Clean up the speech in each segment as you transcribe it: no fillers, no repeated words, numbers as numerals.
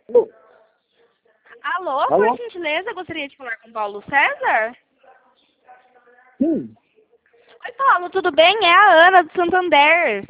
Alô? Alô, por Alô? gentileza, gostaria de falar com Paulo César? Sim. Oi, Paulo, tudo bem? É a Ana do Santander.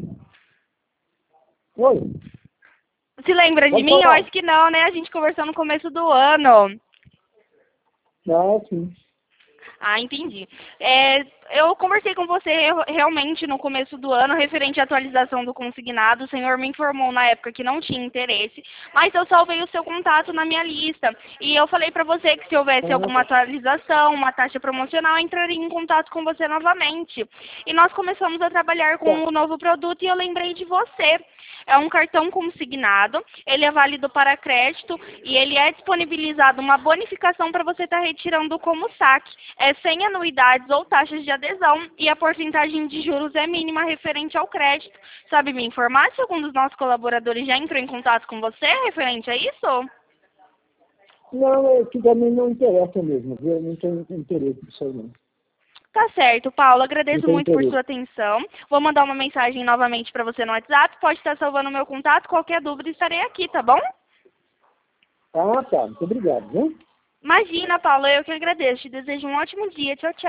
Oi. Se lembra de Pode mim? Eu falar. acho que não, né? A gente conversou no começo do ano. Ah, sim. Ah, entendi. Eu conversei com você realmente no começo do ano, referente à atualização do consignado. O senhor me informou na época que não tinha interesse, mas eu salvei o seu contato na minha lista. E eu falei para você que se houvesse Ah, alguma tá. atualização, uma taxa promocional, eu entraria em contato com você novamente. E nós começamos a trabalhar com Tá. o novo produto e eu lembrei de você. É um cartão consignado, ele é válido para crédito e ele é disponibilizado uma bonificação para você estar retirando como saque. É sem anuidades ou taxas de adesão e a porcentagem de juros é mínima referente ao crédito. Sabe me informar se algum dos nossos colaboradores já entrou em contato com você referente a isso? Não, é que também não interessa mesmo, viu? Eu não tenho interesse nisso aí, não. Tá certo, Paulo. Não Agradeço tenho muito por interesse. sua atenção. Vou mandar uma mensagem novamente para você no WhatsApp. Pode estar salvando o meu contato. Qualquer dúvida estarei aqui, tá bom? Ah, tá. Muito obrigado, viu? Imagina, Paulo. Eu que agradeço. Te desejo um ótimo dia. Tchau, tchau.